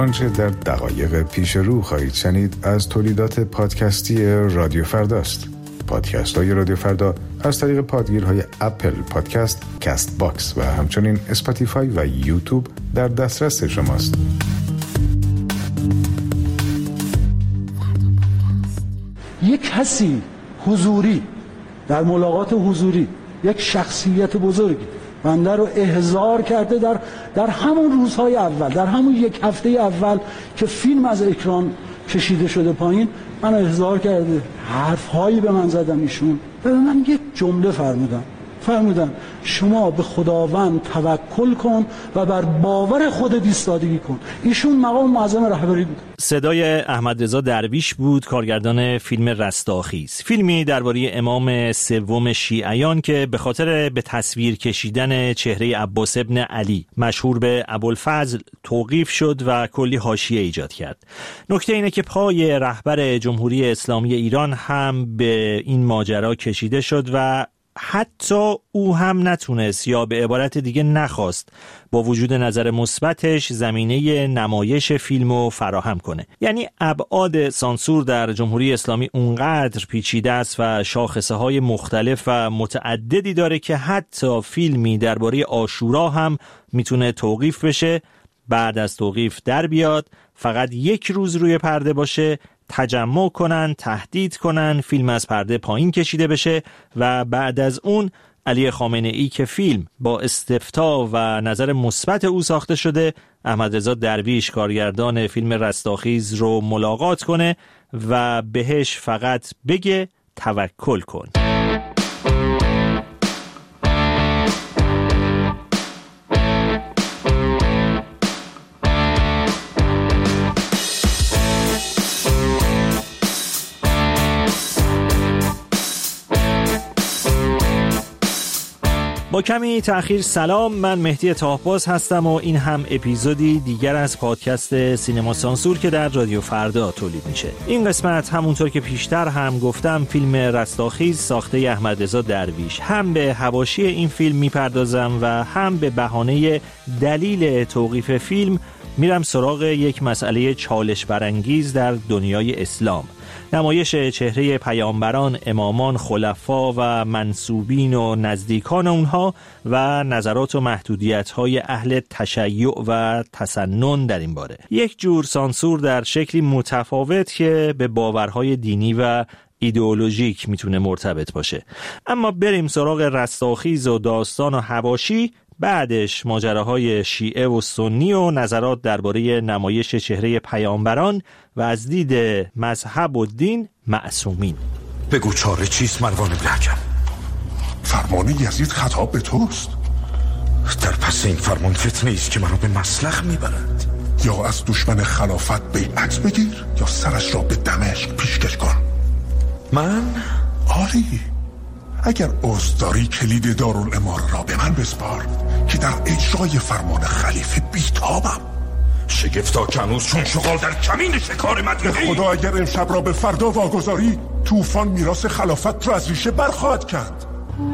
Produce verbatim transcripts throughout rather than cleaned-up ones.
آنچه در دقایق پیش رو خواهید شنید از تولیدات پادکستی رادیو فرداست. پادکست های رادیو فردا از طریق پادگیرهای اپل پادکست، کست باکس و همچنین اسپاتیفای و یوتیوب در دسترس شماست. یک کسی حضوری در ملاقات حضوری، یک شخصیت بزرگی بنده رو احضار کرده در در همون روزهای اول، در همون یک هفته اول که فیلم از اکران کشیده شده پایین، من احضار کرده، حرفهایی به من زدن. ایشون به من یک جمله فرمودن فرمودن شما به خداوند توکل کن و بر باور خودت ایستادگی کن. ایشون مقام معظم رهبری بود. صدای احمد رضا درویش بود، کارگردان فیلم رستاخیز، فیلمی درباره امام سوم شیعیان که به خاطر به تصویر کشیدن چهره عباس ابن علی مشهور به ابوالفضل توقیف شد و کلی حاشیه ایجاد کرد. نکته اینه که پای رهبر جمهوری اسلامی ایران هم به این ماجرا کشیده شد و حتی او هم نتونست یا به عبارت دیگه نخواست با وجود نظر مثبتش زمینه نمایش فیلمو فراهم کنه. یعنی ابعاد سانسور در جمهوری اسلامی اونقدر پیچیده است و شاخصه های مختلف و متعددی داره که حتی فیلمی درباره عاشورا هم میتونه توقیف بشه، بعد از توقیف در بیاد، فقط یک روز روی پرده باشه، تجمع کنن، تهدید کنن، فیلم از پرده پایین کشیده بشه و بعد از اون علی خامنه ای که فیلم با استفتا و نظر مثبت او ساخته شده، احمد رضا درویش کارگردان فیلم رستاخیز رو ملاقات کنه و بهش فقط بگه توکل کن. با کمی تأخیر سلام، من مهدی طاهباز هستم و این هم اپیزودی دیگر از پادکست سینما سانسور که در رادیو فردا تولید میشه. این قسمت همونطور که پیشتر هم گفتم فیلم رستاخیز ساخته احمد رضا درویش. هم به حواشی این فیلم میپردازم و هم به بهانه دلیل توقیف فیلم میرم سراغ یک مسئله چالش برانگیز در دنیای اسلام. نمایش چهره پیامبران، امامان، خلفا و منسوبین و نزدیکان اونها و نظرات و محدودیت‌های اهل تشیع و تسنن در این باره. یک جور سانسور در شکلی متفاوت که به باورهای دینی و ایدئولوژیک میتونه مرتبط باشه. اما بریم سراغ رستاخیز و داستان و حواشی، بعدش ماجراهای شیعه و سنی و نظرات درباره نمایش چهره پیامبران و از دید مذهب و دین معصومین. بگو چاره چیست مروان بن حکم؟ فرمان یزید خطاب به توست. در پس این فرمان فتنه ایست که منو به مسلخ میبرد. یا از دشمن خلافت بیعت بگیر یا سرش را به دمشق پیشکش کن. من؟ آری، اگر عذر داری کلید دارالاماره را به من بسپار که در اجرای فرمان خلیفه بیتابم. شگفتا که هنوز چون شغال در کمین شکار مدینه. به خدا اگر امشب را به فردا واگذاری، طوفان میراث خلافت را از ریشه برخواهد کرد.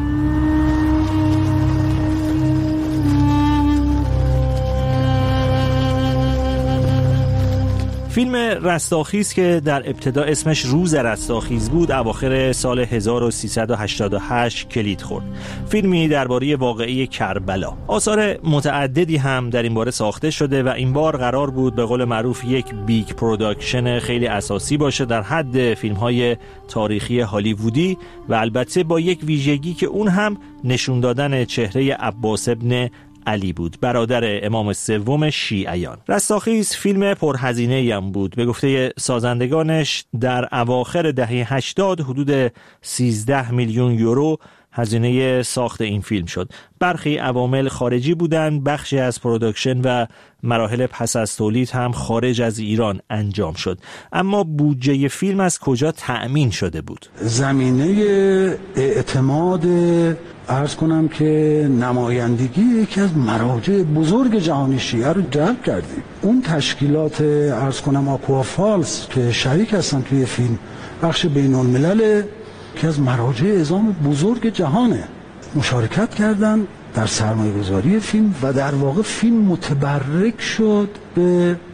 فیلم رستاخیز که در ابتدا اسمش روز رستاخیز بود، اواخر سال هزار و سیصد و هشتاد و هشت کلید خورد. فیلمی درباره واقعه کربلا. آثار متعددی هم در این باره ساخته شده و این بار قرار بود به قول معروف یک بیگ پروداکشن خیلی اساسی باشه در حد فیلم‌های تاریخی هالیوودی و البته با یک ویژگی که اون هم نشون دادن چهره عباس ابن علی بود، برادر امام سوم شیعیان. رستاخیز فیلم پرهزینه‌ای هم بود. به گفته سازندگانش در اواخر دهه هشتاد حدود سیزده میلیون یورو هزینه ساخت این فیلم شد. برخی عوامل خارجی بودند، بخشی از پروداکشن و مراحل پس از تولید هم خارج از ایران انجام شد. اما بودجه فیلم از کجا تأمین شده بود؟ زمینه اعتماد، عرض کنم که نمایندگی یکی از مراجع بزرگ جهانی شیعه رو جلب کردیم. اون تشکیلات، عرض کنم آکوافالس که شریک هستن توی فیلم، بخش بین الملل که از مراجع اعظام بزرگ جهانه، مشارکت کردن در سرمایه‌گذاری فیلم و در واقع فیلم متبرک شد به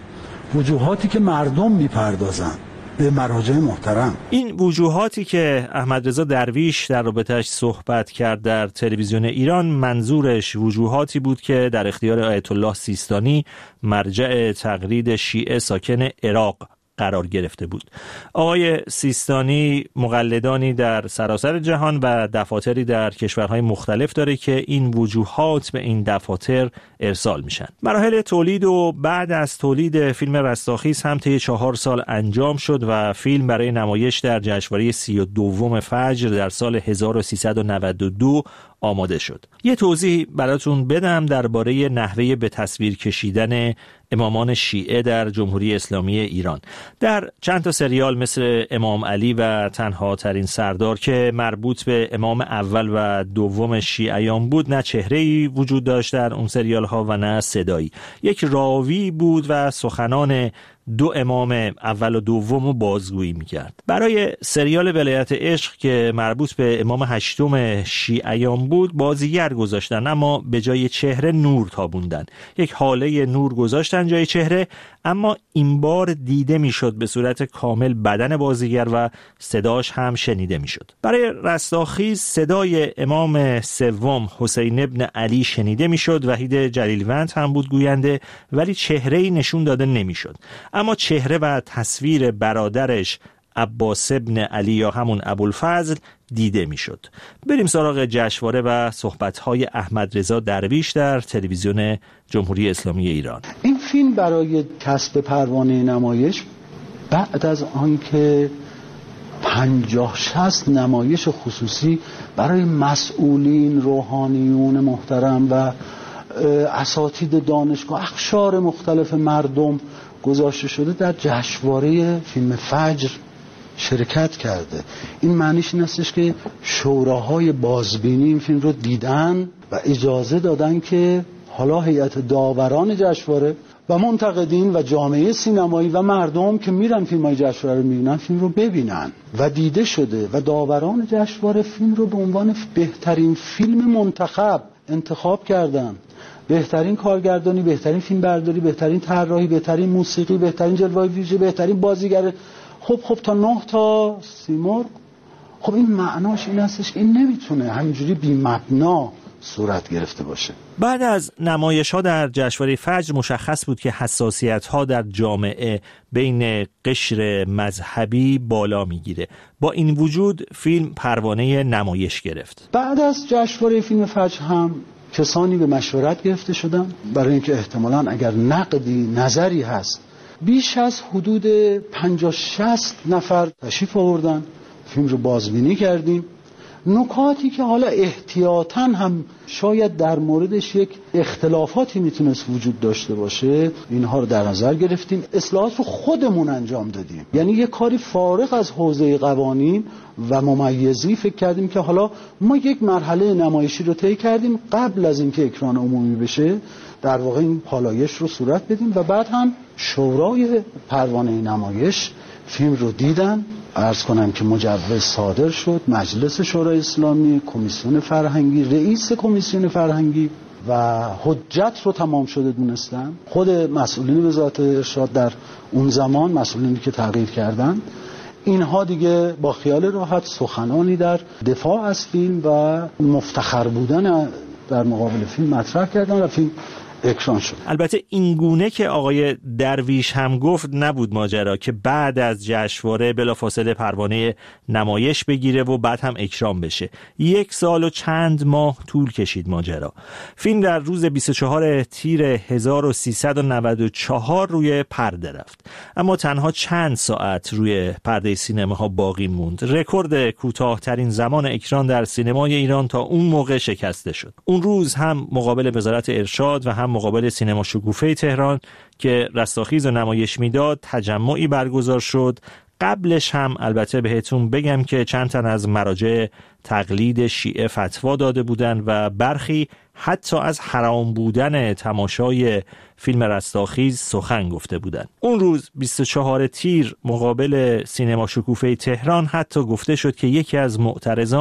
وجوهاتی که مردم میپردازن به مراجع محترم. این وجوهاتی که احمد رضا درویش در رابطه‌اش صحبت کرد در تلویزیون ایران، منظورش وجوهاتی بود که در اختیار آیت الله سیستانی، مرجع تقلید شیعه ساکن عراق، قرار گرفته بود. آقای سیستانی مقلدانی در سراسر جهان و دفاتری در کشورهای مختلف داره که این وجوهات به این دفاتر ارسال میشن. مراحل تولید و بعد از تولید فیلم رستاخیز هم طی چهار سال انجام شد و فیلم برای نمایش در جشنواره سی و دوم فجر در سال هزار و سیصد و نود و دو آماده شد. یه توضیح براتون بدم درباره نحوه به تصویر کشیدن امامان شیعه در جمهوری اسلامی ایران. در چند تا سریال مثل امام علی و تنها ترین سردار که مربوط به امام اول و دوم شیعیان بود، نه چهره‌ای وجود داشت در اون سریال ها و نه صدایی. یک راوی بود و سخنان دو امام اول و دوم رو بازگویی میکرد. برای سریال ولایت عشق که مربوط به امام هشتم شیعیان بود، بازیگر گذاشتن اما به جای چهره نور تابوندن. یک حاله نور گذاشتن جای چهره، اما این بار دیده میشد به صورت کامل بدن بازیگر و صداش هم شنیده میشد. برای رستاخیز صدای امام سوم حسین ابن علی شنیده میشد. وحید جلیلوند هم بود گوینده، ولی چهره‌ای نشون داده نمیشد. اما چهره و تصویر برادرش عباس ابن علی یا همون ابوالفضل دیده میشد. بریم سراغ جشنواره و صحبت‌های احمد رضا درویش در تلویزیون جمهوری اسلامی ایران. این فیلم برای کسب پروانه نمایش بعد از آنکه پنجاه شصت نمایش خصوصی برای مسئولین، روحانیون محترم و اساتید دانشگاه، اقشار مختلف مردم گذاشته شده، در جشنواره فیلم فجر شرکت کرده. این معنیش این استش که شوراهای بازبینی این فیلم رو دیدن و اجازه دادن که حالا هیئت داوران جشنواره و منتقدین و جامعه سینمایی و مردم که میرن فیلم‌های جشنواره رو میبینن، فیلم رو ببینن و دیده شده و داوران جشنواره فیلم رو به عنوان بهترین فیلم منتخب انتخاب کردن. بهترین کارگردانی، بهترین فیلم برداری، بهترین طراحی، بهترین موسیقی، بهترین جلوه ویژه، بهترین بازیگر. خب خب تا نه تا سیمرغ. خب این معناش این هستش که این نمیتونه همینجوری بی مبنا صورت گرفته باشه. بعد از نمایش ها در جشنواره فجر مشخص بود که حساسیت ها در جامعه بین قشر مذهبی بالا میگیره. با این وجود فیلم پروانه نمایش گرفت. بعد از جشنواره فیلم فجر هم کسانی به مشورت گرفته شدن برای اینکه احتمالاً اگر نقدی، نظری هست، بیش از حدود پنجاه شصت نفر تشریف آوردن. فیلم رو بازبینی کردیم. نکاتی که حالا احتیاطاً هم شاید در موردش یک اختلافاتی میتونست وجود داشته باشه، اینها رو در نظر گرفتیم. اصلاحات رو خودمون انجام دادیم، یعنی یک کاری فارغ از حوزه قوانین و ممیزی فکر کردیم که حالا ما یک مرحله نمایشی رو طی کردیم، قبل از اینکه اکران عمومی بشه در واقع این پالایش رو صورت بدیم و بعد هم شورای پروانه نمایش فیلم رو دیدن. عرض کنم که مجوز صادر شد، مجلس شورای اسلامی، کمیسیون فرهنگی، رئیس کمیسیون فرهنگی و حجت رو تمام شده دونستن. خود مسئولین وزارت ارشاد در اون زمان، مسئولینی که تغییر کردن، اینها دیگه با خیال راحت سخنانی در دفاع از فیلم و مفتخر بودن در مقابل فیلم مطرح کردن و فیلم اکران شد. البته این گونه که آقای درویش هم گفت نبود ماجرا که بعد از جشنواره بلافاصله پروانه نمایش بگیره و بعد هم اکران بشه. یک سال و چند ماه طول کشید ماجرا. فیلم در روز بیست و چهارم تیر هزار و سیصد و نود و چهار روی پرده رفت، اما تنها چند ساعت روی پرده سینماها باقی موند. رکورد کوتاه‌ترین زمان اکران در سینمای ایران تا اون موقع شکسته شد. اون روز هم مقابل وزارت ارشاد و هم مقابل سینما شکوفه تهران که رستاخیز و نمایش میداد تجمعی برگزار شد. قبلش هم البته بهتون بگم که چند تن از مراجع تقلید شیعه فتوا داده بودن و برخی حتی از حرام بودن تماشای فیلم رستاخیز سخن گفته بودن. اون روز بیست و چهارم تیر مقابل سینما شکوفه تهران حتی گفته شد که یکی از معترضان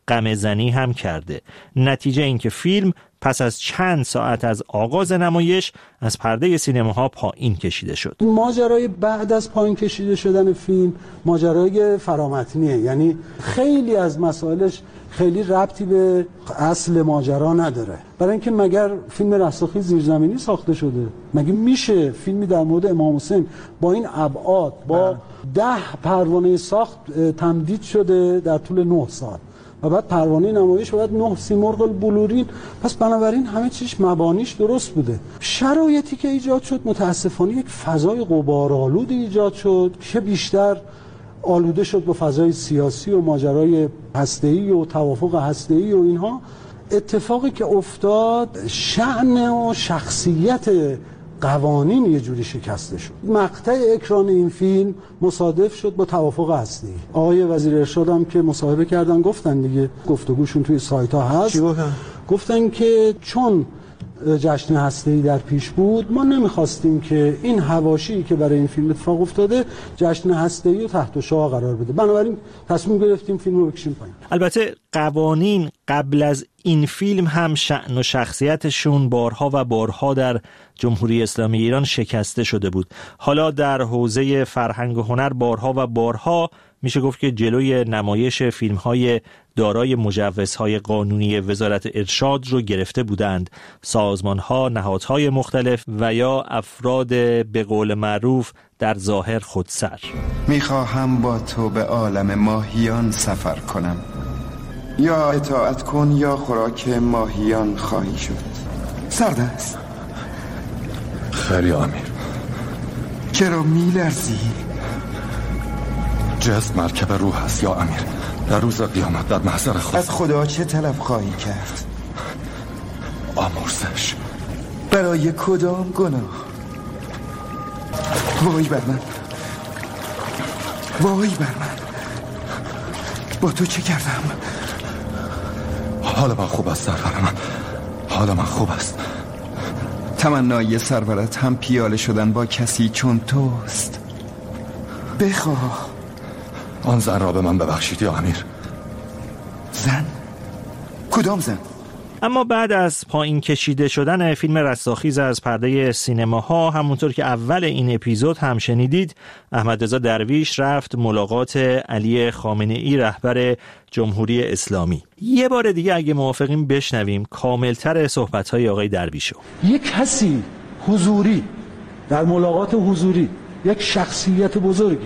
غم‌زنی هم کرده. نتیجه این که فیلم پس از چند ساعت از آغاز نمایش از پرده سینماها پایین کشیده شد. ماجرای بعد از پایین کشیده شدن فیلم ماجرای فرامتنیه، یعنی خیلی از مسائلش خیلی ربطی به اصل ماجرا نداره. برای اینکه مگر فیلم رستاخیز زیرزمینی ساخته شده؟ مگه میشه فیلمی در مورد امام حسین با این ابعاد با ده پروانه ساخت تمدید شده در طول نه سال و بعد پروانه نمایش و بعد نه سیمرغ البلورین؟ پس بنابراین همه چیش مبانیش درست بوده. شرایطی که ایجاد شد متاسفانه یک فضای غبارآلود ایجاد شد که بیشتر آلوده شد با فضای سیاسی و ماجرای هسته‌ای و توافق هسته‌ای و اینها. اتفاقی که افتاد شأن و شخصیت قوانین یه جوری شکسته شد. مقطع اکران این فیلم مصادف شد با توافق هسته‌ای. آقای وزیر ارشاد هم که مصاحبه کردن گفتن دیگه، گفتگوشون توی سایت ها هست، گفتن؟ گفتن که چون جشن هسته‌ای در پیش بود ما نمیخواستیم که این حواشی که برای این فیلم اتفاق افتاده جشن هسته‌ای رو تحت شعاع قرار بده، بنابراین تصمیم گرفتیم فیلم رو بکشیم پایین. البته قوانین قبل از این فیلم هم شأن و شخصیتشون بارها و بارها در جمهوری اسلامی ایران شکسته شده بود. حالا در حوزه فرهنگ و هنر بارها و بارها میشه گفت که جلوی نمایش فیلم‌های دارای مجوزهای قانونی وزارت ارشاد رو گرفته بودند. سازمان‌ها، نهادهای مختلف و یا افراد به قول معروف در ظاهر خودسر. میخواهم با تو به عالم ماهیان سفر کنم، یا اطاعت کن یا خوراک ماهیان خواهی شد. سرد است. خیلی امیر. چرا میلرزی؟ جسم مرکب روح است یا امیر. در روز قیامت در محضر خدا از خدا چه طلب خواهی کرد؟ آمرزش. برای کدام گناه؟ وای بر من، وای بر من، با تو چه کردم؟ حال من خوب است سرور من، حال من خوب است. تمنای سرورت هم پیاله شدن با کسی چون توست. بخواه. آن زن را به من ببخشید یا امیر. زن؟ کدام زن؟ اما بعد از پایین کشیده شدن فیلم رستاخیز از پرده سینماها، همونطور که اول این اپیزود هم شنیدید، احمد رضا درویش رفت ملاقات علی خامنه‌ای رهبر جمهوری اسلامی. یه بار دیگه اگه موافقین بشنویم کاملتر صحبت‌های آقای درویشو. یک کسی حضوری در ملاقات حضوری، یک شخصیت بزرگی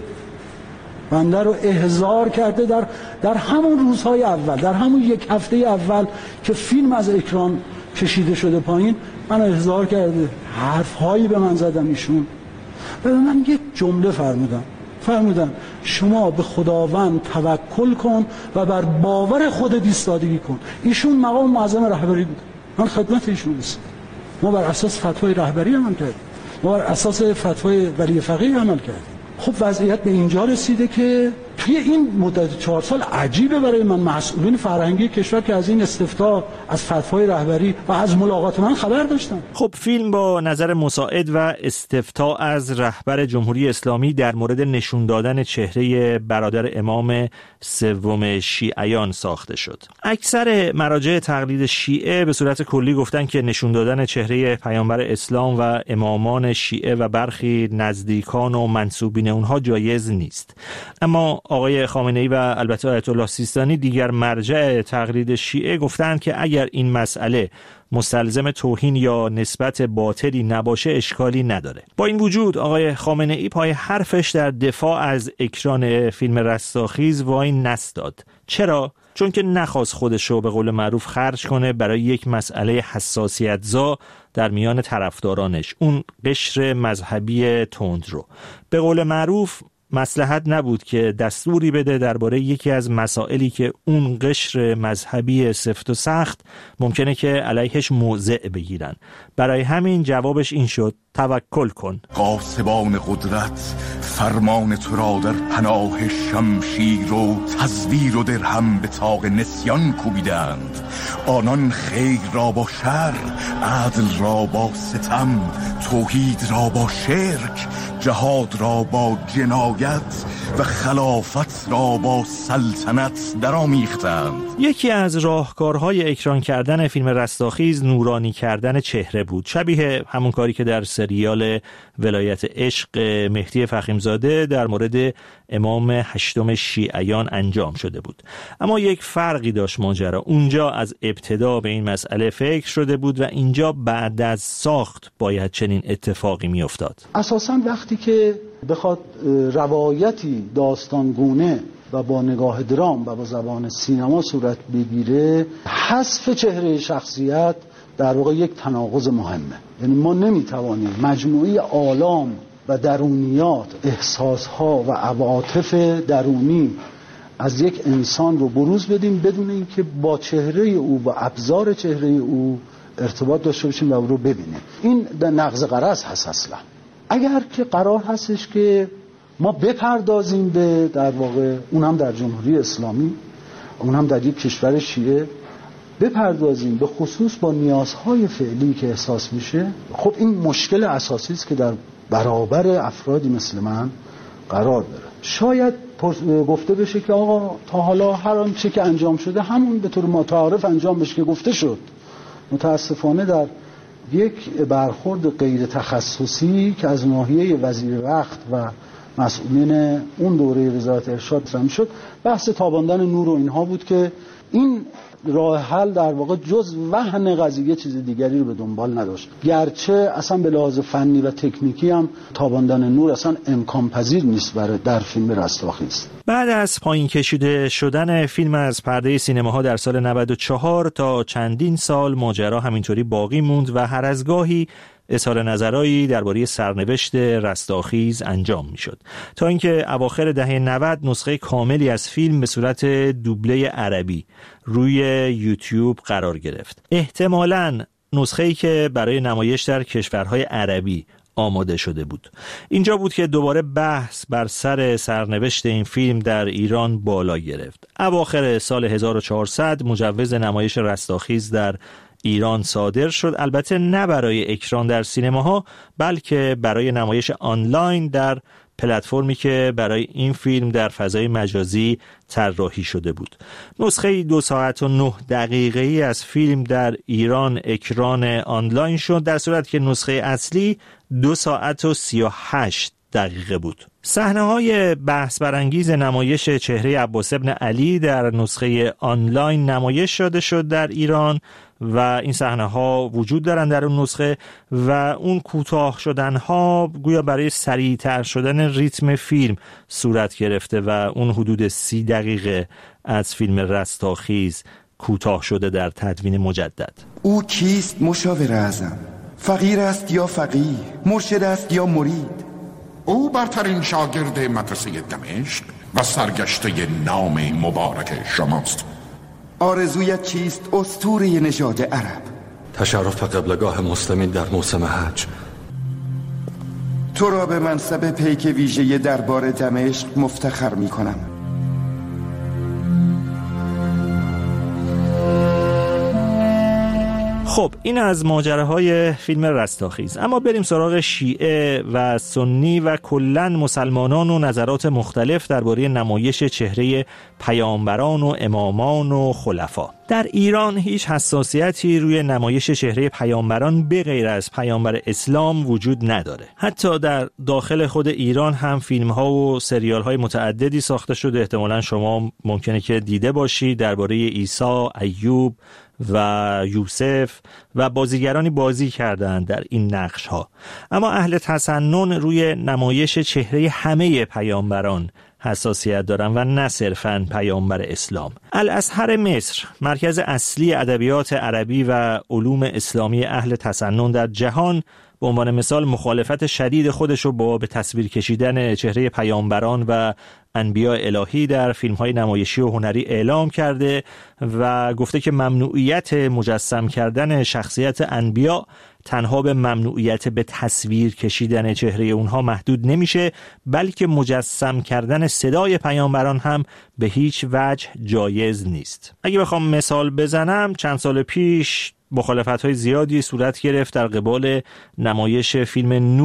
بنده رو احضار کرده در در همون روزهای اول، در همون یک هفته اول که فیلم از اکران کشیده شده پایین، من احضار کرده، حرفهایی به من زدن ایشون. به من یک جمله فرمودن فرمودن شما به خداوند توکل کن و بر باور خودت ایستادگی کن. ایشون مقام معظم رهبری بود، من خدمت ایشون رسیدم. ما بر اساس فتوای رهبری عمل کردیم، ما بر اساس فتوای ولی فقیه عمل کردیم. خب وضعیت به اینجا رسیده که توی این مدت چهار سال عجیبه برای من، مسئولین فرهنگی کشور که از این استفتاء از فتوای رهبری و از ملاقات من خبر داشتن. خب فیلم با نظر مساعد و استفتاء از رهبر جمهوری اسلامی در مورد نشون دادن چهره برادر امام سوم شیعیان ساخته شد. اکثر مراجع تقلید شیعه به صورت کلی گفتن که نشون دادن چهره پیامبر اسلام و امامان شیعه و برخی نزدیکان و منسوبین اونها جایز نیست. اما آقای خامنه‌ای و البته آیت الله سیستانی، دیگر مرجع تقلید شیعه، گفتند که اگر این مسئله مستلزم توهین یا نسبت باطلی نباشه اشکالی نداره. با این وجود آقای خامنه‌ای پای حرفش در دفاع از اکران فیلم رستاخیز وای نستاد. چرا؟ چون که نخواست خودشو به قول معروف خرج کنه برای یک مسئله حساسیت زا در میان طرفدارانش، اون قشر مذهبی تند رو. به قول معروف مصلحت نبود که دستوری بده درباره یکی از مسائلی که اون قشر مذهبی سفت و سخت ممکنه که علیهش موضع بگیرن. برای همین جوابش این شد: توکل کن. قاسبان قدرت فرمان تو را در پناه شمشیر و تزویر و درهم به طاق نسیان کوبیدند. آنان خیر را با شر، عدل را با ستم، توحید را با شرک، جهاد را با جنایت، و خلافت را با سلطنت درآمیختند. یکی از راهکارهای اکران کردن فیلم رستاخیز نورانی کردن چهره بود، شبیه همون کاری که در سریال ولایت عشق مهدی فخیمزاده در مورد امام هشتم شیعیان انجام شده بود. اما یک فرقی داشت ماجرا، اونجا از ابتدا به این مسئله فکر شده بود و اینجا بعد از ساخت باید چنین اتفاقی می افتاد. اساساً وقتی که بخواد روایتی داستانگونه و با نگاه درام و با زبان سینما صورت بگیره، حذف چهره شخصیت در واقع یک تناقض مهمه. یعنی ما نمیتوانیم مجموعه آلام و درونیات، احساسها و عواطف درونی از یک انسان رو بروز بدیم بدون اینکه با چهره او و ابزار چهره او ارتباط داشته باشیم و او رو ببینیم. این نقض غرض هست اصلا. اگر که قرار هستش که ما بپردازیم به در واقع اون هم در جمهوری اسلامی، اون هم در یک کشور شیعه، بپردازیم به خصوص با نیازهای فعلی که احساس میشه، خب این مشکل اساسی است که در برابر افرادی مثل من قرار داره. شاید گفته بشه که آقا تا حالا هر آنچه که انجام شده همون به طور متعارف انجام بشه که گفته شد. متاسفانه در یک برخورد غیر تخصصی که از ناحیه وزیر وقت و مسئولین اون دوره وزارت ارشاد رم شد، بحث تاباندن نور و اینها بود که این راه حل در واقع جز وهن قضیه چیز دیگری رو به دنبال نداشت، گرچه اصلا به لحاظ فنی و تکنیکی هم تاباندن نور اصلا امکان پذیر نیست برای در فیلم رستاخیز. بعد از پایین کشیده شدن فیلم از پرده سینماها در سال نود و چهار تا چندین سال ماجرا همینطوری باقی موند و هر از گاهی اظهار نظرایی درباره سرنوشت رستاخیز انجام میشد، تا اینکه اواخر دهه نود نسخه کاملی از فیلم به صورت دوبله عربی روی یوتیوب قرار گرفت. احتمالاً نسخه‌ای که برای نمایش در کشورهای عربی آماده شده بود. اینجا بود که دوباره بحث بر سر سرنوشت این فیلم در ایران بالا گرفت. اواخر سال هزار و چهارصد مجوز نمایش رستاخیز در ایران صادر شد، البته نه برای اکران در سینماها بلکه برای نمایش آنلاین در پلتفرمی که برای این فیلم در فضای مجازی طراحی شده بود. نسخه دو ساعت و نه دقیقه‌ای از فیلم در ایران اکران آنلاین شد، در صورتی که نسخه اصلی دو ساعت و سی و هشت دقیقه بود. صحنه‌های بحث برانگیز نمایش چهره عباس ابن علی در نسخه آنلاین نمایش شده شد در ایران و این صحنه‌ها وجود دارن در اون نسخه و اون کوتاه شدن‌ها گویا برای سریع‌تر شدن ریتم فیلم صورت گرفته و اون حدود سی دقیقه از فیلم رستاخیز کوتاه شده در تدوین مجدد. او کیست مشاور اعظم؟ فقیر است یا فقیه؟ مرشد است یا مرید؟ او برترین شاگرد مدرسه دمشق و سرگشته نام مبارک شماست. آرزویت چیست اسطوره نژاد عرب؟ تشرف قبلگاه مسلمین در موسم حج. تو را به منصب پیک ویژه دربار دمشق مفتخر می کنم. خب این از ماجراهای فیلم رستاخیز. اما بریم سراغ شیعه و سنی و کلاً مسلمانان و نظرات مختلف درباره نمایش چهره پیامبران و امامان و خلفا. در ایران هیچ حساسیتی روی نمایش چهره پیامبران به غیر از پیامبر اسلام وجود نداره. حتی در داخل خود ایران هم فیلم‌ها و سریال‌های متعددی ساخته شده، احتمالاً شما ممکنه که دیده باشید، درباره عیسی، ایوب و یوسف و بازیگرانی بازی کردند در این نقش‌ها. اما اهل تسنن روی نمایش چهره همه پیامبران حساسیت دارن و نه صرفاً پیامبر اسلام. الازهر مصر، مرکز اصلی ادبیات عربی و علوم اسلامی اهل تسنن در جهان، به عنوان مثال مخالفت شدید خودش رو با به تصویر کشیدن چهره پیامبران و انبیاء الهی در فیلم‌های نمایشی و هنری اعلام کرده و گفته که ممنوعیت مجسم کردن شخصیت انبیاء تنها به ممنوعیت به تصویر کشیدن چهره اونها محدود نمیشه، بلکه مجسم کردن صدای پیامبران هم به هیچ وجه جایز نیست. اگه بخوام مثال بزنم، چند سال پیش مخالفت‌های زیادی صورت گرفت در قبال نمایش فیلم نوح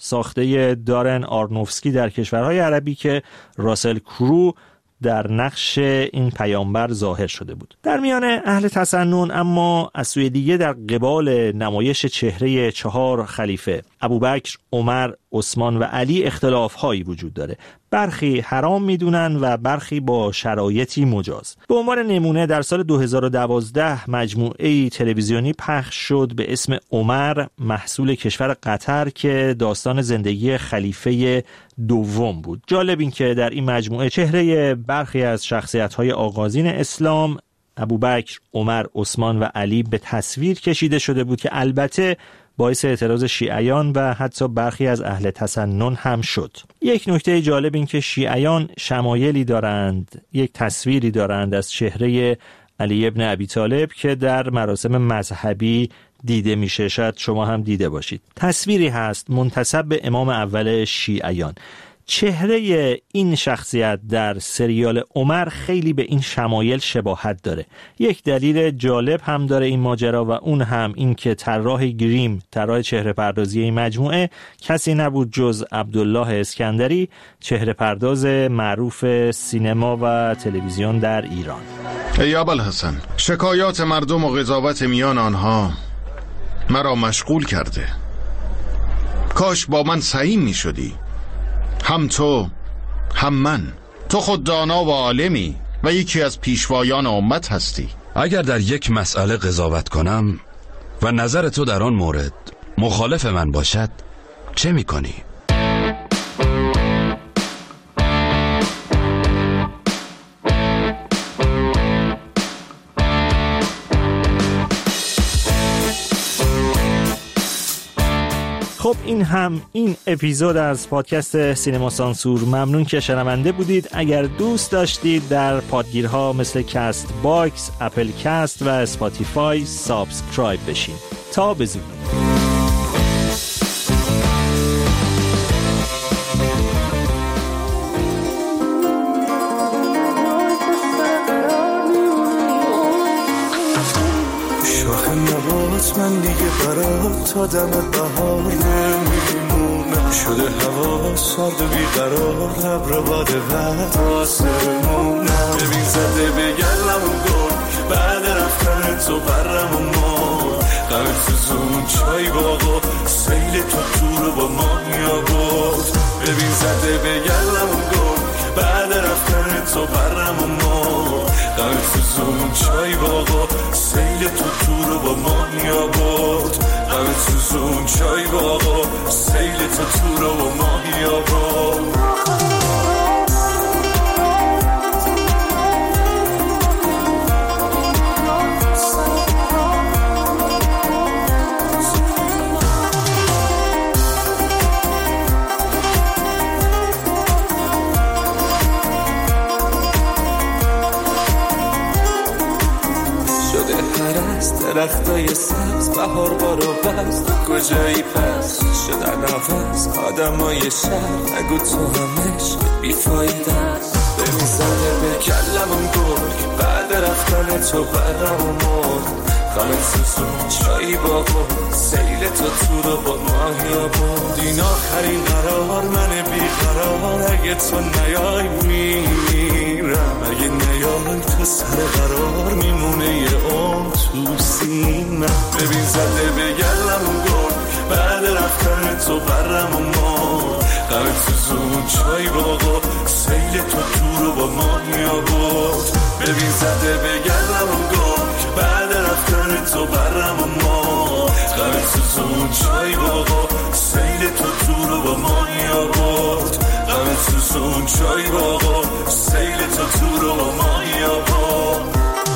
ساخته دارن آرنوفسکی در کشورهای عربی که راسل کرو در نقش این پیامبر ظاهر شده بود. در میان اهل تسنن اما از سوی دیگه در قبال نمایش چهره چهار خلیفه ابوبکر، عمر، عثمان و علی اختلاف‌هایی وجود داره. برخی حرام میدونن و برخی با شرایطی مجاز. به عنوان نمونه در سال دو هزار و دوازده مجموعه‌ای تلویزیونی پخش شد به اسم عمر، محصول کشور قطر، که داستان زندگی خلیفه دوم بود. جالب این که در این مجموعه چهره برخی از شخصیت‌های آغازین اسلام، ابوبکر، عمر، عثمان و علی به تصویر کشیده شده بود که البته باعث اعتراض شیعیان و حتی برخی از اهل تسنن هم شد. یک نکته جالب این که شیعیان شمایلی دارند، یک تصویری دارند از چهره علی ابن ابی طالب که در مراسم مذهبی دیده میشه. شاید شما هم دیده باشید. تصویری هست منتسب به امام اول شیعیان. چهره این شخصیت در سریال عمر خیلی به این شمایل شباهت داره. یک دلیل جالب هم داره این ماجرا و اون هم این که طراح گریم، طراح چهره پردازی این مجموعه، کسی نبود جز عبدالله اسکندری، چهره پرداز معروف سینما و تلویزیون در ایران. ای ابوالحسن، شکایات مردم و قضاوت میان آنها مرا مشغول کرده. کاش با من سعی می شدی. هم تو هم من. تو خود دانا و عالمی و یکی از پیشوایان امت هستی. اگر در یک مسئله قضاوت کنم و نظر تو در آن مورد مخالف من باشد چه می کنی؟ خب این هم این اپیزود از پادکست سینما سانسور. ممنون که شنونده بودید. اگر دوست داشتید در پادگیرها مثل کست باکس، اپل کست و اسپاتیفای سابسکرایب بشین. تا به زودی. من دیگه برات تا دم بهار نمیمونم. شده هوا سرد و بیقرار، ابر باد بعد آسمونم. ببین زده به گلم گل بعد رفتن تو برم و مار. غم سوزون چای باقا سیل تو تو رو با مانیا بود. ببین زده به گلم گل بعد رفتن تو برم و مار. غم سوزون چای باقا سیل تو تو رو با مانیا بود. غم سوزون چای باقا سیل تو تو رو با مانیا بود. درختای سبز بهار بارو بست، کجایی پس شدن نفس آدمای شهر. نگو تو همش بیفایده است. ببین زده به کلمم گل بعد رفتن تو برم و مرد. غم سوزون چایی باقا سیل تو تو رو با ماهیا بود. این آخرین قرار من بیقرار، اگه تو نیای میمیرم. اگه نیای تو سر قرار میمونه یه اون تو سینم. ببین زده به گلم گل بعد رفتن تو برم و مرد. غم سوزون چای باقا سیل تو تو رو با ماهیا بود. ببین زده به گلم گل بعد رفتن تو برم و مرد. غم سوزون چای باقا سیل تو تو رو با ماهیا بود. غم سوزون چای باقا سیل تو تو رو با ماهیا بود.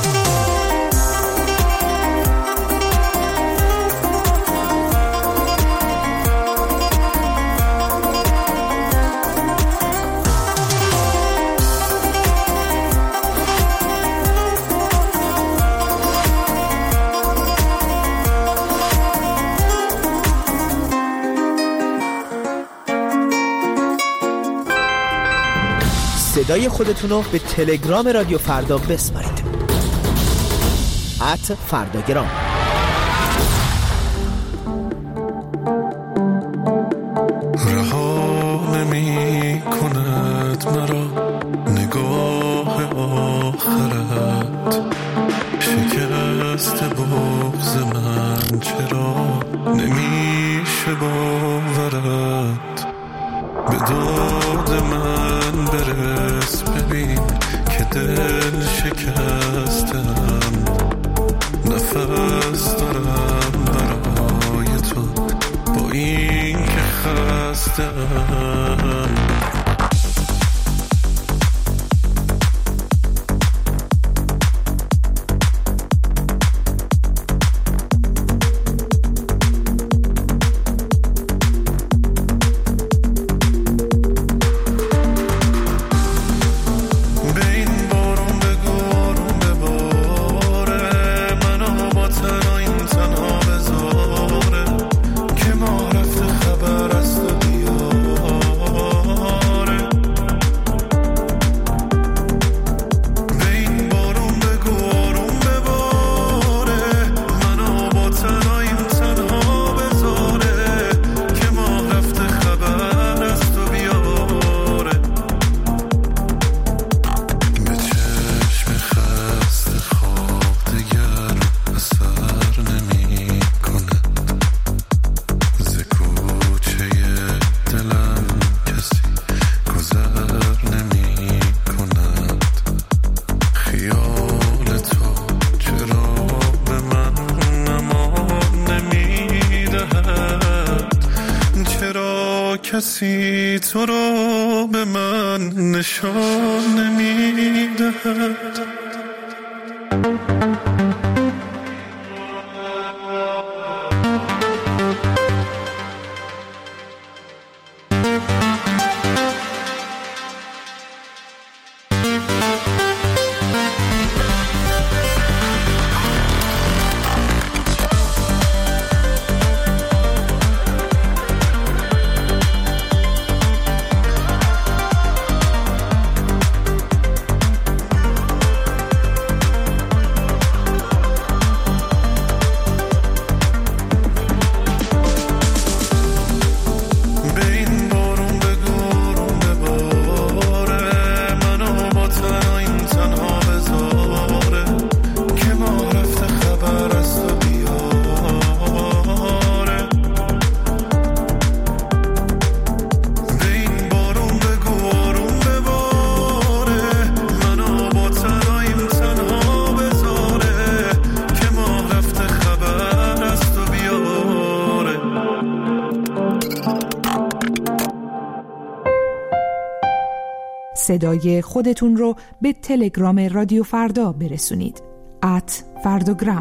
صدای خودتون رو به تلگرام رادیو فردا بسپارید. ات فرداگرام. رها نمی کند مرا نگاه آخرت، شکست بغض من چرا نمیشه باورت. به داد من برس ببین که دل شکستم، نفس دارم برای تو با این که خستم. کسی تو رو به من نشان نمیدهد. صدای خودتون رو به تلگرام رادیو فردا برسونید. ات فردوگرام.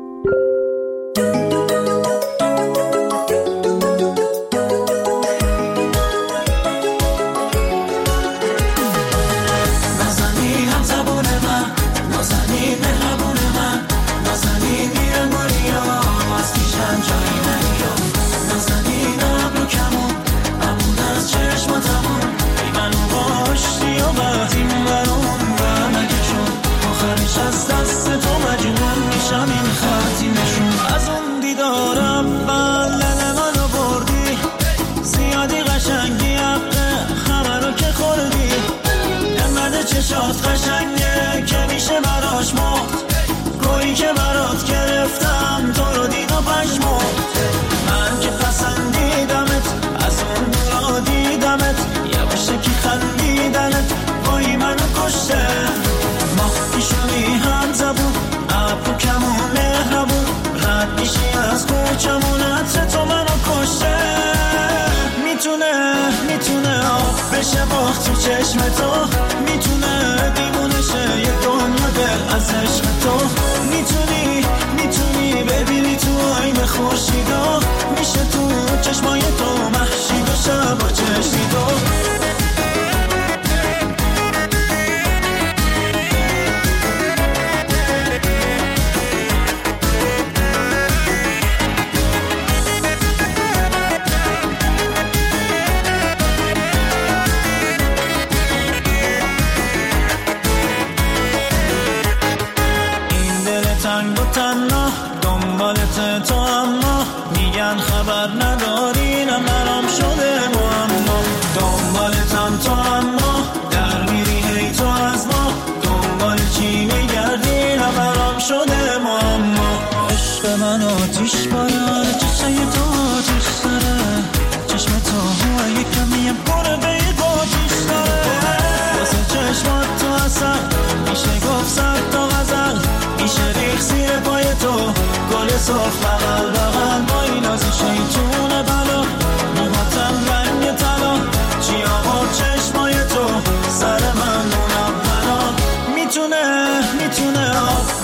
چشات قشنگه که میشه براش موت، گویی که برات گرفتم تو رو دید و پشموت. من که پسندیدمت از اون دورا دیدمت، یواشه که خندیدنت وای منو کشته. ماهی شدی هم زبون ابرو کمون مهربون، رد میشی از کوچمون عطر تو منو کشته. میتونه میتونه آب بشه باخت تو چشم تو، میتونه دیوونه شه یه دنیا دل از عشق تو. میتونی میتونی ببینی تو آینه خورشیدا، میشه تو چشمای تو محشی بشه با چشمی تو.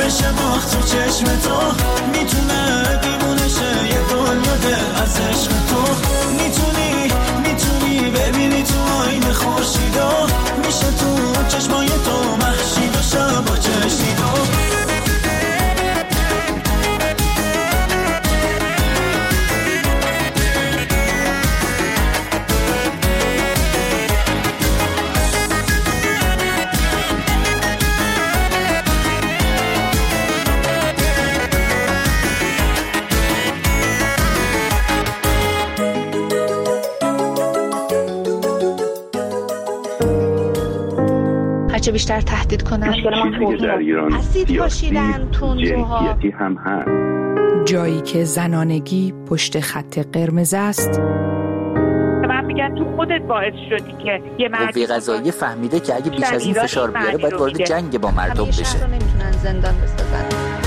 بشه باخت تو چشم تو، میتونه دیوونه شه یه دنیا دل از عشق تو. میتونی میتونی ببینی تو آینه خورشیدو، میشه تو چشمای تو مهشید و شب با چشیدو. چه بیشتر تهدید کنن مشکل ما توضیح در ایران اسید پاشیدن تندروها، هم هست. جایی که زنانگی پشت خط قرمز است. من میگن تو خودت باعث شدی که یه مرد قوه قضاییه فهمیده که اگه بیش از این فشار بیاره باید وارد جنگ با مردم بشه. همیشه نمیتونن زندان بسازن.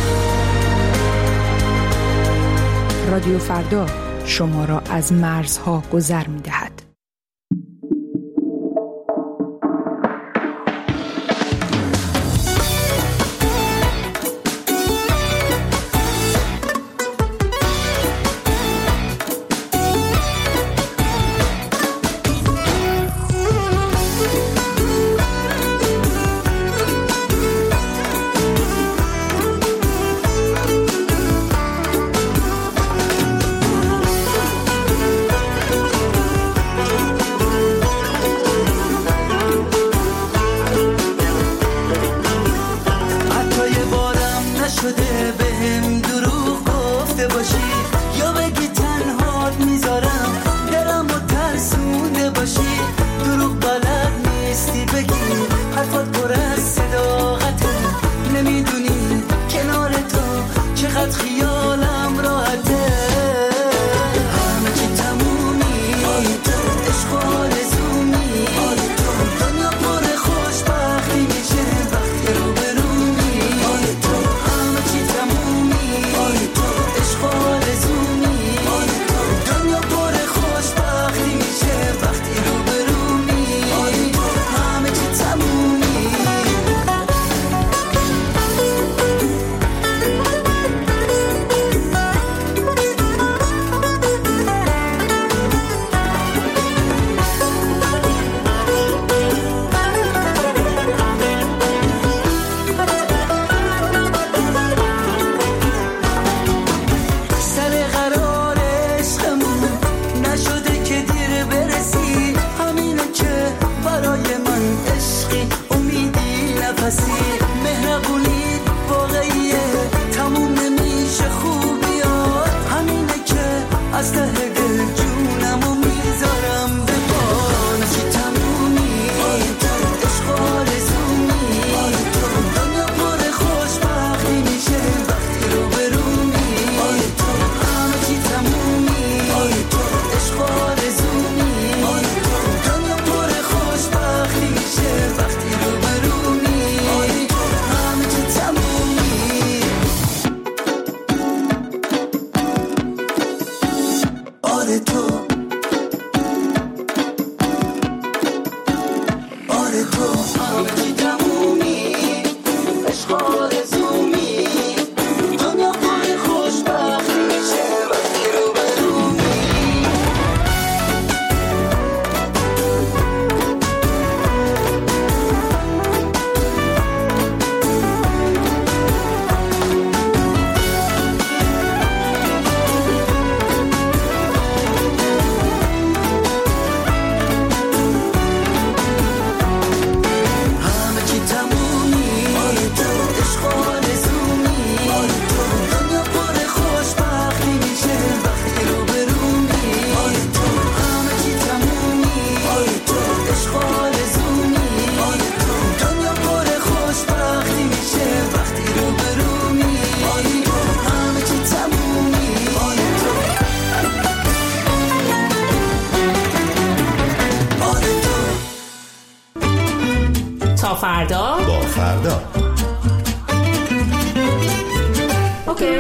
رادیو فردا شما را از مرزها گذر می‌دهد. تا فردا با فردا. اوکی.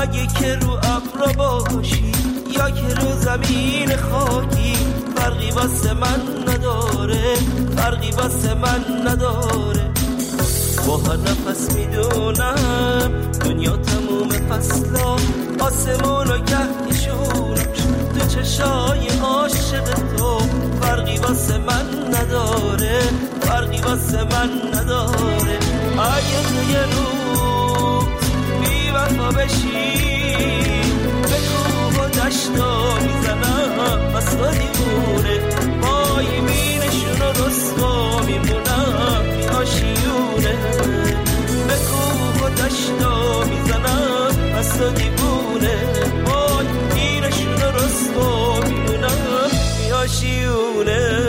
اگه که رو ابر باشی یا که رو زمین خاکی فرقی واسه من نداره، فرقی واسه من نداره. با هر نفس میدونم دنیا تموم فصلا، آسمون و گهکشونش تو چشای عاشق تو فرقی واسه من نداره، فرقی واسه من نداره. اگه تو یه روز بی وفا بشی به کوه و دشتا میزنم بس تو دیوونه، پای بینشون و رسوا میمونم بی آشیونه. به کوه و دشتا میزنم بس تو دیوونه، پای بینشون و رسوا میمونم بی آشیونه.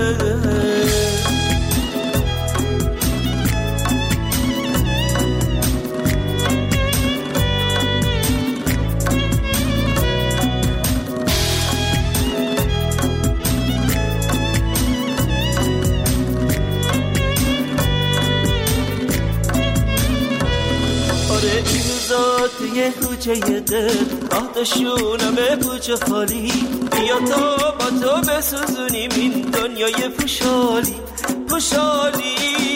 یه کوچه دل آتشونم پوچه خالی، بیا تا با تو بسوزونیم این دنیای پوشالی پوشالی.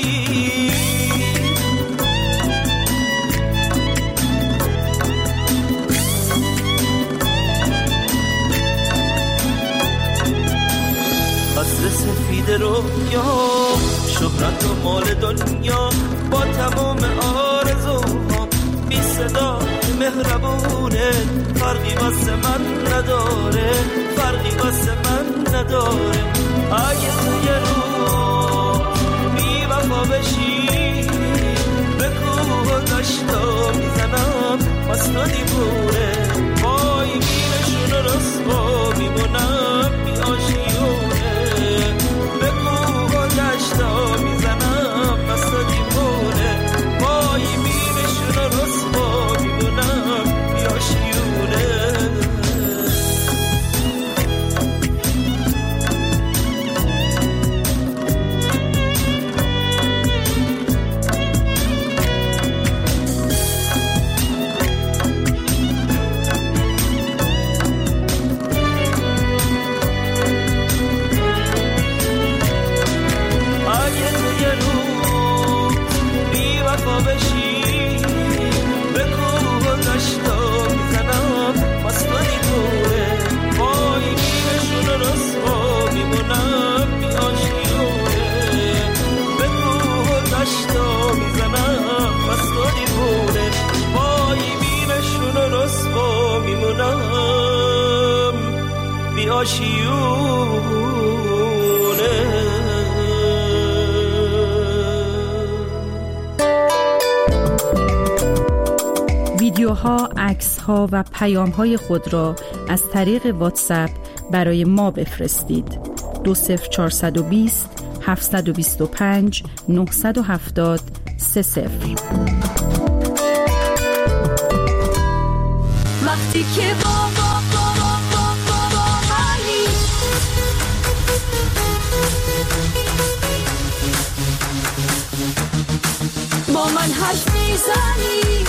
قصر سفید رویا شهرت و مال دنیا با تمام آرزوها بی صدا مهربونه، فرقی واسه من نداره، فرقی واسه من نداره. اگه تو یه روز بی وفا بشی به کوه و دشتا میزنم بس تو دیوونه، پای بینشون و رسوا میمونم بی آشیونه. به کوه و دشتا میزنم بس تو دیوونه، پای بینشون و رسوا میمونم بی آشیونه. ویدیوها، عکس‌ها و پیام‌های خود را از طریق واتساپ برای ما بفرستید. دو صفر چهارصد و بیست هفتصد و بیست و پنج نهصد و هفتاد سه صفر. وقتی که بابا بابا بابا منی با من حرف میزنی،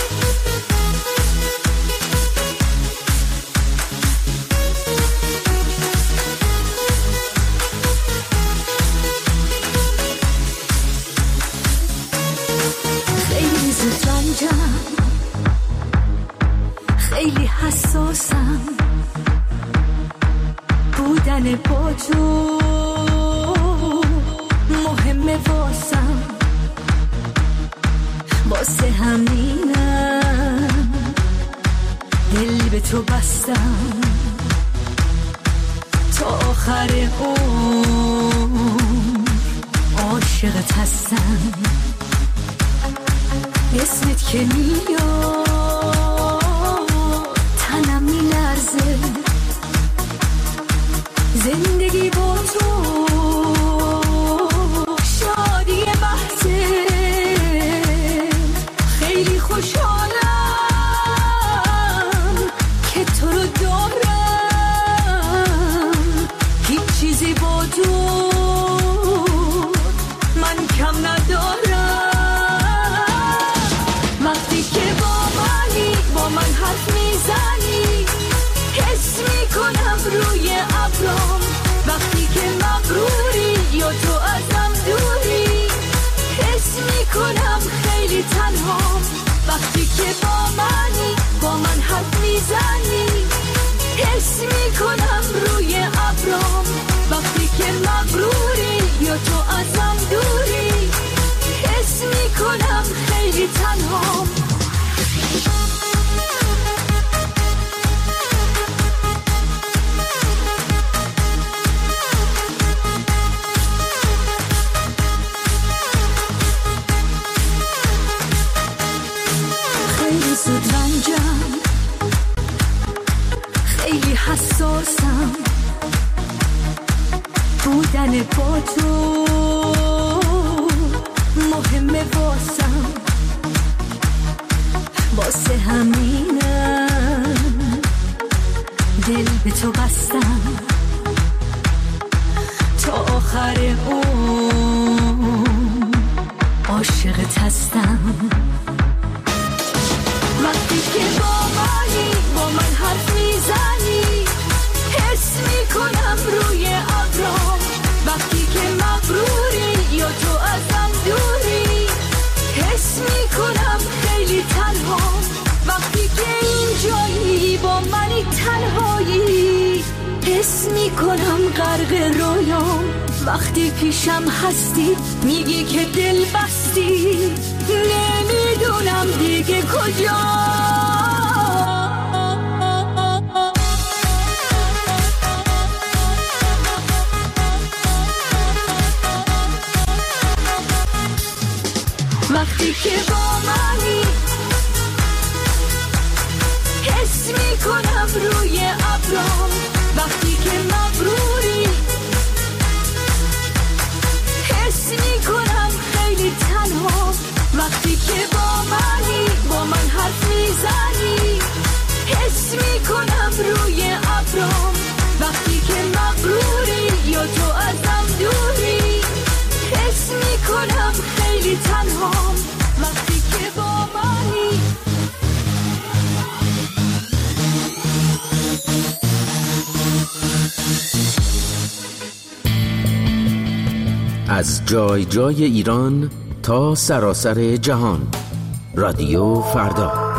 خیلی زود رنجم، خیلی حساسم، بودن با تو مهمه واسم، واسه همینم دل به تو بستم، تا آخر عمر عاشقت هستم. اسمت که میاد تنم میلرزه، زندگی با تو شادی بحثه، خیلی خوشحالم که تو رو دارم، هیچ چیزی با تو من کم ندارم. وقتی که با من حس میکنم روی ابرام وقتی که مغروری یا تو ازم دوری حس میکنم خیلی تنهام خیلی زود رنجم خیلی حساسم بودن با تو مهمه واسم واسه همینم دل به تو بستم تا آخر اون عاشقت هستم وقتی که با منی با من حرف میزنی حس میکنم روی ابرام وقتی که مغروری یا تو ازم دوری حس میکنم خیلی تنهام وقتی که اینجایی با منی تنهایی حس میکنم غرق رویام وقتی پیشم هستی میگی که دل بستی نمیدونم دیگه کجا وقتی که با منی حس میکنم روی ابرام وقتی که مغروری حس میکنم خیلی تنها وقتی که با منی با من حرف میزنی حس میکنم روی ابرام وقتی که مغروری یا تو ازم دوری حس میکنم خیلی تنها وقتی که با منی از جای جای ایران تا سراسر جهان رادیو فردا.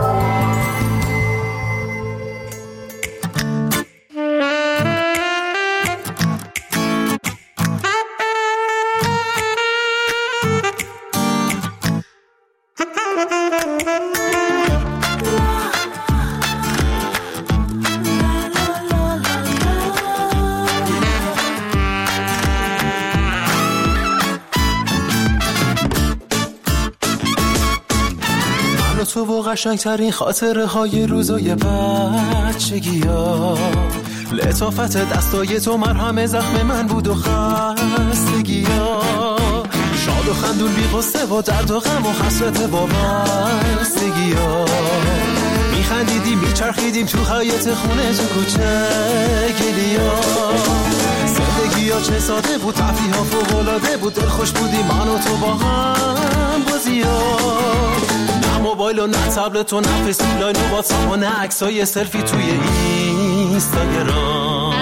تو و قشنگترین خاطره های روزای بچگی ها لطافت دستای تو مرهم زخم من بود و خستگی ها شاد و خندون بی قصه و درد و غم و حسرت وابستگی ها میخندیدیم میچرخیدیم تو حیاط خونه تو کوچه گلی ها زندگی ها چه ساده بود تفریح ها فوق‌العاده بود دل خوش بودیم من و تو با هم بازی ها موبایل و نه تبلت و نه فیسبوک و واتساپ و نه عکسای سلفی توی اینستاگرام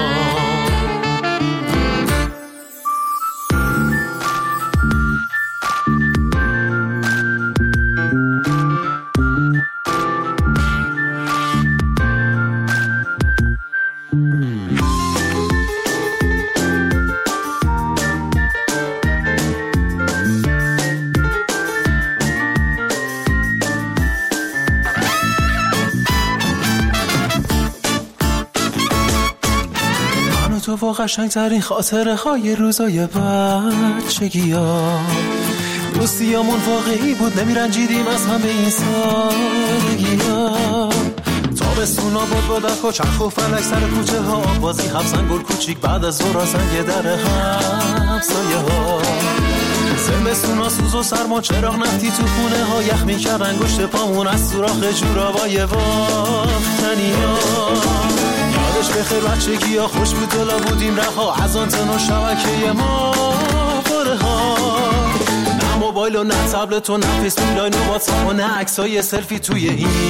تو و قشنگترین خاطره های روزای بچگی ها دوستیامون واقعی بود نمیرنجیدیم از همه این سادگی ها تابستونا بود بادک و چرخ و فلک سر کوچه ها بازی حبسن گل کوچیک بعد از ظهر سنگ در همسایه ها زمستونا سوز و سرما چراغ نفتی تو خونه ها یخ میکرد انگشت پامون از سوراخ جورابای باختنی ها بخیر بچگی ها خوش بود دلا بودیم رها از آنتن و شبکه ما پره ها نه موبایل و نه تبلت و نه فیسبوک لاین و واتساپ و نه عکسای سلفی توی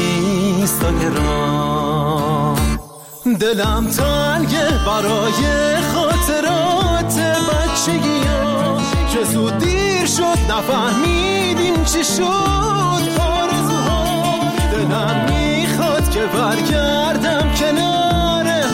اینستاگرام دلم تنگه برای خاطرات بچگی ها که زود دیر شد نفهمیدیم چی شد آرزوها دلم میخواد که برگردم کنار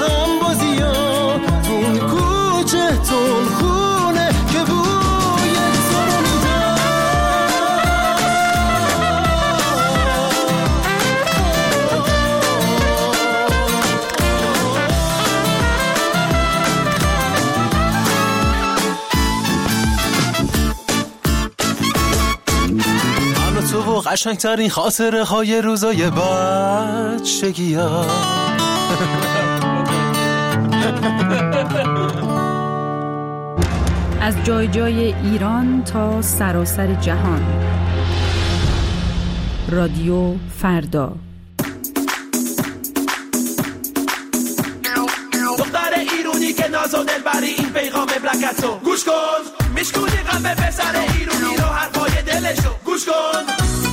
قشنگترین خاطره های روزای بچگی ها. از جای جای ایران تا سراسر جهان. رادیو فردا. دختر ایرونی که ناز و دلبری، این پیغام بلکتو گوش کن. میشکونی قلب پسر ایرونی رو، حرفای دلشو گوش کن.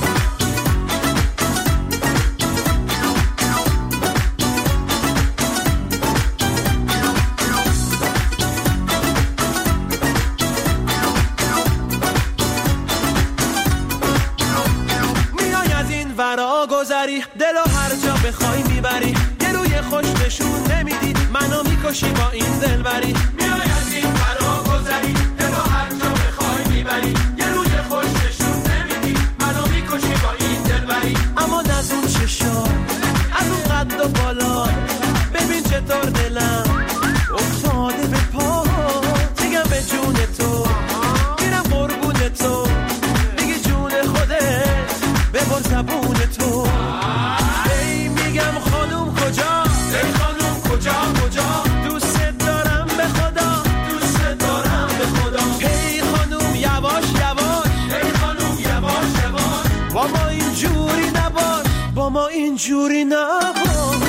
ورا گذری، دلو هر جا بخوای میبری، یه روی خوش نشون نمیدی، منو میکشی با این دلبری. میای از این ورا گذری، دلو هر جا بخوای میبری، یه روی خوش نشون نمیدی، منو میکشی با این دلبری. اما از اون چشا، از اون قد و بالا، ببین چطور دلم افتاده به پا. میگم به جون تو، میرم قربون تو، میگی جون خودت ببر زبون تو. ای میگم خانوم کجا، ای خانوم کجا کجا، دوست دارم به خدا، دوست دارم به خدا. ای خانوم یواش یواش، ای خانوم یواش یواش، با ما اینجوری نباش، با ما اینجوری نباش.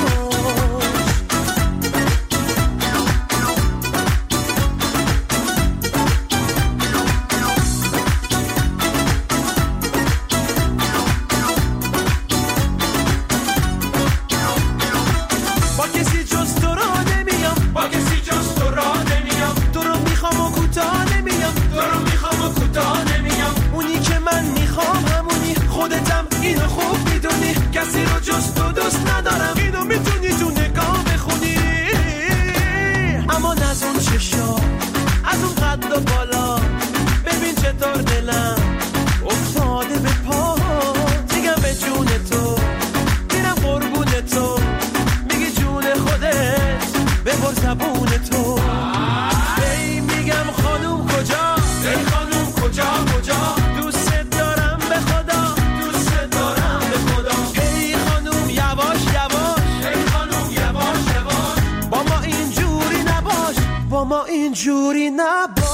کسی رو جز تو دوست ندارم، اینو میتونی تو نگاه بخونی. اما از اون چشا، از اون قد و بالا، ببین چطور دلم افتاده به پا. میگم به جون تو، میرم قربون تو، میگی جون خودت ببر زبون تو. ای میگم خانوم کجا، ای خانوم کجا کجا، دوست دارم به خدا، دوست دارم به خدا. ای خانوم یواش یواش، ای خانوم یواش یواش، با ما اینجوری نباش، با ما اینجوری نباش.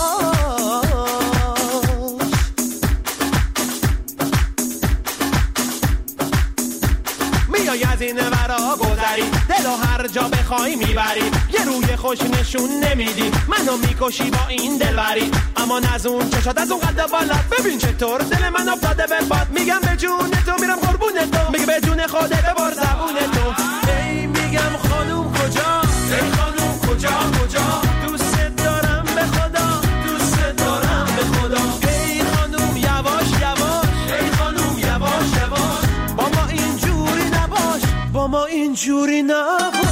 میای از این ورا گذری، دلو هر جا بخوای میبری، یه روی خوش نشون نمیدی، منو میکشی با این دلبری. اما از اون چشات، از اون قد بالات، ببین چطور دل من افتاده به باد. میگم به جون تو، میرم قربون تو، میگه به جون خودت ببر زبون تو. ای میگم خانوم کجا، ای خانوم کجا کجا، دوست دارم به خدا، دوست دارم به خدا. ای خانوم یواش یواش، ای خانوم یواش یواش، با ما اینجوری نباش، با ما اینجوری نباش.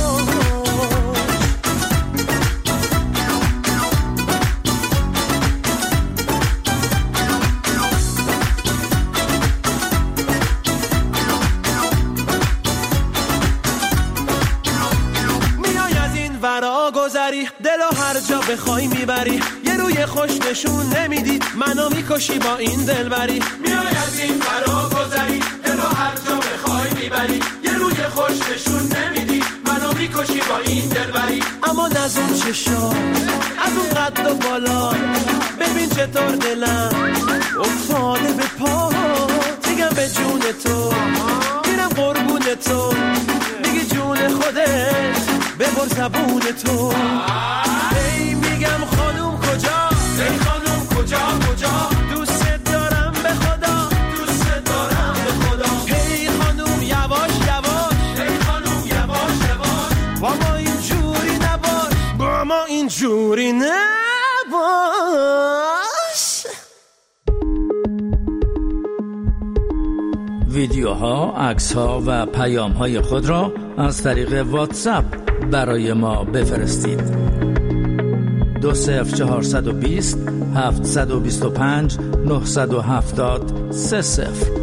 ورا گذری، دلو هر جا بخوای میبری، یه روی خوش نشون نمیدی، منو میکشی با این دلبری. میای از این ورا گذری، دلو هر جا بخوای میبری، یه روی خوش نشون نمیدی، منو میکشی با این دلبری. اما از اون چشا، از اون قد و بالا، ببین چطور دلم افتاده به پا. میگم به جون تو، میرم قربون تو، میگی جون خودت ببر زبون تو. ای میگم خانوم کجا، ای خانوم کجا کجا، دوست دارم به خدا، دوست دارم به خدا. ای خانوم یواش یواش، ای خانوم یواش یواش، با ما اینجوری نباش، با ما اینجوری نباش. ویدیوها، عکس‌ها و پیام‌های خود را از طریق واتساپ برای ما بفرستید. دو صفر چهارصد و بیست هفتصد و بیست و پنج نهصد و هفتاد سه صفر.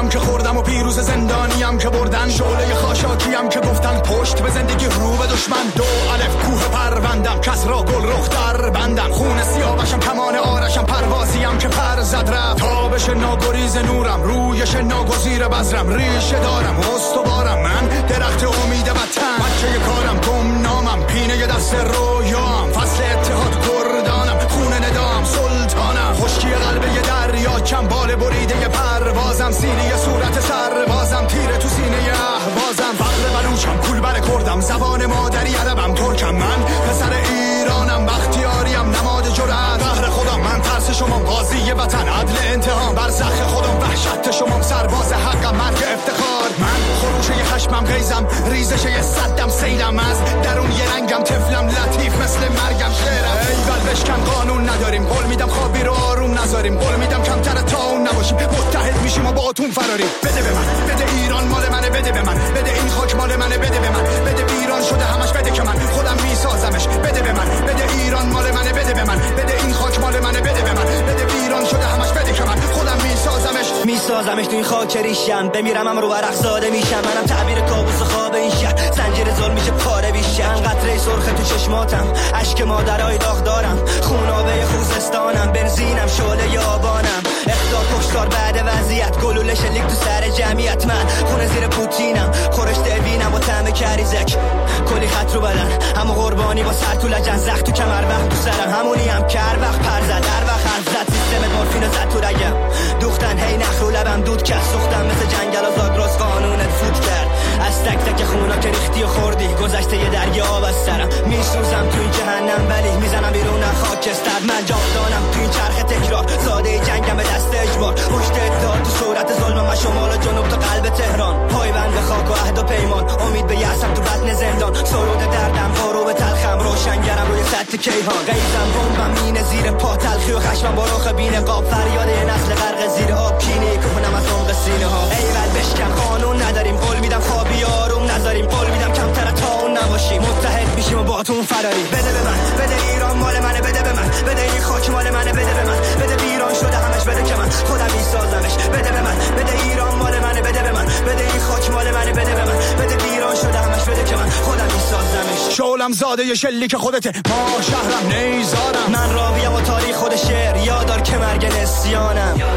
هم که خوردم و پیروز زندانی هم که بردن، شعله خاشاکی هم که گفتن پشت به زندگی رو به دشمن. دو الف کوه پروندم کس را گل رخ در بندم، خون سیاوشم کمان آرشم پروازی هم که پر زد رفت. تابش ناگریز نورم رویش ناگزیر بذرم، ریشه دارم استوارم من درخت امید وطن. بچه کارم گم نامم پینه دست رویام، فصل اتحاد کردانم خونه ندام سلطانم. خشکی قلب یه دریا کم بال بریده پروازم، سینه صورت سربازم تیره تو سینه اهوازم. فقر بلوچم کول بر کردم زبان مادری عربم ترکم، من پسر ایرانم بختیاریم نماد جرأت. قهر خودم من ترس شما قاضی وطن عدل انتقام، برزخ خودم وحشت شما سرباز حقم مرگ افتخار. من خروشه خشمم غیزم ریزش صدم سیلم، از درون یه رنگم طفلم لطیف مثل مرگم شعرم. ایول بشکن قانون نداریم قول میدم خوابی رو آروم نذاریم، قول میدم کمتر تا اون نباشیم متحد میشیم و با اتون فراریم. بده به من بده ایران مال منه، بده به من بده این خاک مال منه، بده به من بده ایران شده همش بده که من خودم میسازمش. بده به من بده ایران مال منه، بده به من بده این خاک مال منه، بده به من بده ایران شده همش بده که من خودم میسازمش میسازمش تو این خاک ریشم. بمیرم هم رو ورق زاده میشم، منم تعبیر کابوس خواب این شهر. زنجیر ظلم میشه پاره بیشم، قطره سرخ تو چشماتم اشک مادرای داغ دارم. خونابه خوزستانم بنزینم شعله آبانم. اخطار کشتار بعد وضعیت گلوله شلیک تو سر جمعیت. من خونه زیر پوتینم خورش دوینم با طعم کریزک. کلی خط رو بدن همو قربانی با سر تو لجن، زخ تو کمر وقت تو سرم همونی هم که هر وقت پر زد هر وقت حرف زد. سیستم مورفین زد تو رگم دوختن هی نخ رو لبم دود کرد. سوختم مثل جنگل و زاگرس قانونت فوت کرد. از تک تک خونا که ریختی و خوردی گذشته یه دریا آب از سرم. میسوزم تو این جهنم ولی میزنم بیرون خاکستر. من جاودانم تو این چرخ تکرار، زاده جنگم به دست اجبار. پشت اتحاد تو صورت ظلم من شمال و جنوب تا قلب تهران. پایبند به خاک و عهد و پیمان، امید به یأسم تو بطن زندان. سرود دردم غروب تلخم روشنگرم روی سطح کیهان. غیظم بمبم مینه زیر پا، تلخی و خشمم با رخ بین قاب. فریاد یه نسل غرق زیر آب، کینه کنم از عمق سینه ها. ایول بشکن قانون نداریم قول میدم خوابی آروم نذاریم، قول میدم کمتر تا اون نباشیم متحد میشیم و با تو فراری. بده به من بده ایران مال منه، بده به من بده این خاک مال منه، بده به من بده ایران شده همش بده که من خودم میسازمش. بده به من بده ایران مال منه، بده به من بده این خاک مال منه، بده به من بده ایران شده همش بده که من خودم میسازمش. شعلم زاده ی شلیک خودته ما شهرم نیزارم. من راویم و تاریخ خود شعر یادار که مرگ نسیانم.